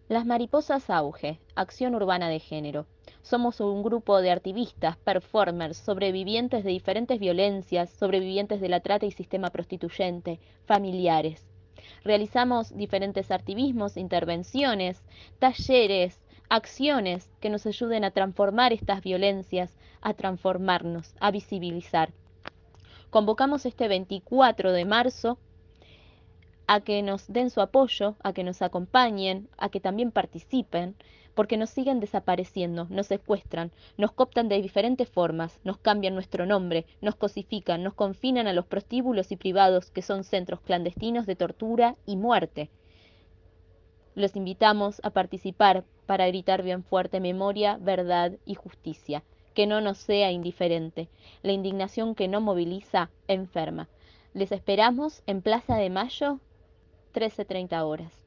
Las Mariposas Auge, Acción Urbana de Género. Somos un grupo de activistas, performers, sobrevivientes de diferentes violencias, sobrevivientes de la trata y sistema prostituyente, familiares. Realizamos diferentes activismos, intervenciones, talleres, acciones que nos ayuden a transformar estas violencias, a transformarnos, a visibilizar. Convocamos este 24 de marzo a que nos den su apoyo, a que nos acompañen, a que también participen, porque nos siguen desapareciendo, nos secuestran, nos cooptan de diferentes formas, nos cambian nuestro nombre, nos cosifican, nos confinan a los prostíbulos y privados que son centros clandestinos de tortura y muerte. Los invitamos a participar para gritar bien fuerte memoria, verdad y justicia, que no nos sea indiferente. La indignación que no moviliza enferma. Les esperamos en Plaza de Mayo, 13:30 horas.